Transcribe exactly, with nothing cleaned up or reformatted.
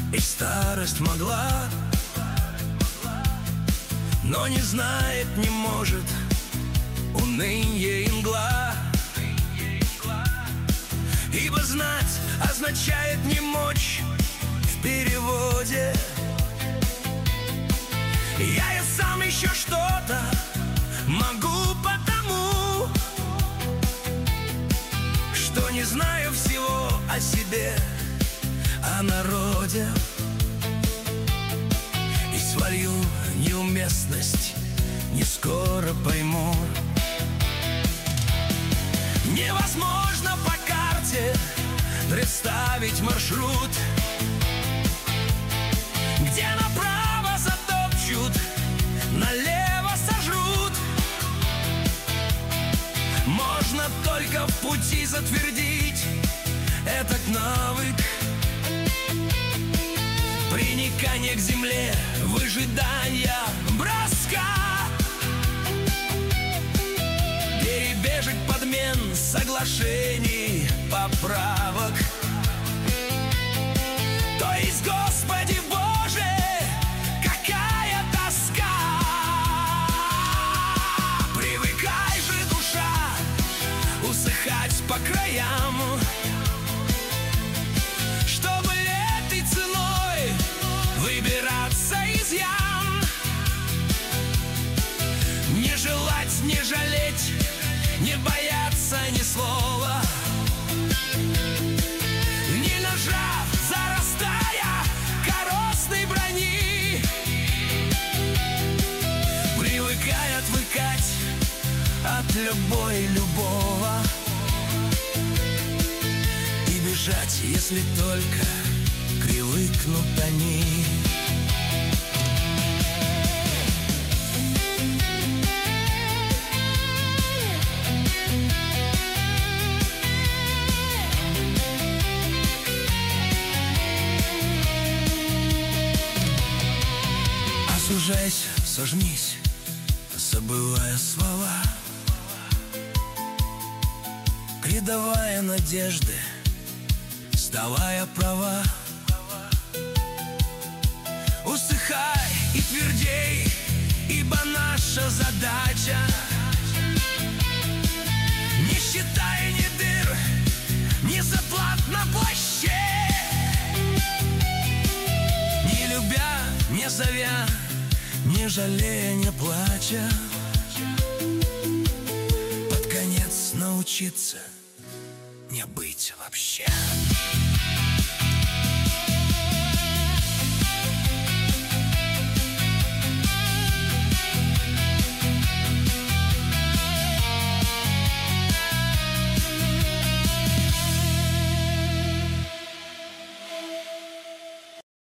и старость могла, но не знает, не может уныние и мгла. Ибо знать означает не мочь в переводе. Я и сам еще что-то могу потому, что не знаю всего о себе, о народе. И свою неуместность не скоро пойму. Невозможно по карте представить маршрут, где направо затопчут, налево сожрут. Можно только в пути затвердить этот навык приникания к земле, выжидания броска, перебежек, подмен, соглашений, поправок. То есть, Господи Боже, какая тоска! Привыкай же, душа, усыхать по краям, чтобы этой ценой выбираться из ям. Не желать, не жалеть, не бояться ни слова, не нажав, зарастая коростной брони. Привыкай отвыкать от любой любого и бежать, если только привыкнут они. Сужайся, сожмись, забывая слова, предавая надежды, сдавая права. Усыхай и твердей, ибо наша задача не считая ни дыр, ни заплат на плаще, не любя, не зовя, не жалея, не плача, под конец научиться не быть вообще.